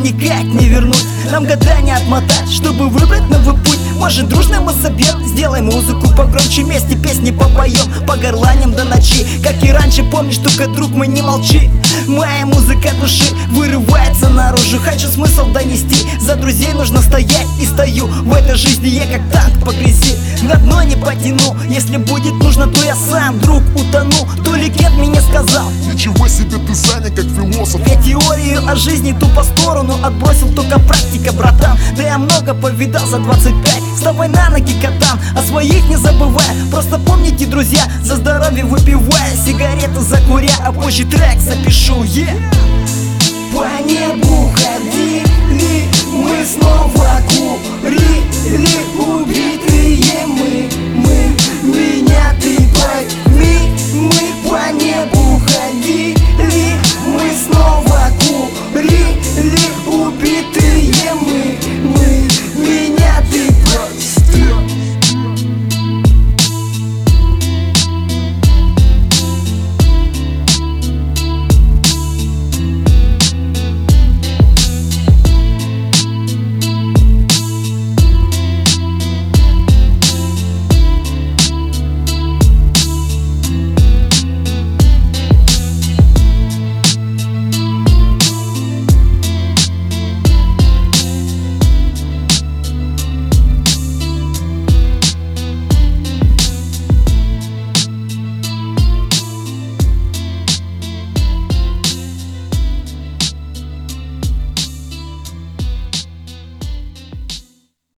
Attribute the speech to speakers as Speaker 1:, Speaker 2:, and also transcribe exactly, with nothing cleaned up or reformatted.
Speaker 1: никак не вернуть. Нам года не отмотать, чтобы выбрать новый путь. Может, дружно мы собьем, сделай музыку погромче, вместе песни попоем, погорланим до ночи. Как и раньше, помнишь, только, друг мой, не молчи. Моя музыка души вырывается наружу. Хочу смысл донести, за друзей нужно стоять. И стою в этой жизни я как танк по грязи, на дно не потяну. Если будет нужно, то я сам, друг, утону. То легенд мне сказал:
Speaker 2: ничего себе ты занят, как философ.
Speaker 1: Я теорию о жизни тупо в сторону отбросил, только практика, братан. Да я много повидал за двадцать пять. Вставай на ноги, катан, о своих не забывай. Просто помните, друзья, за здоровье выпивая, сигарету закуря, а позже трек запишу, yeah. По небу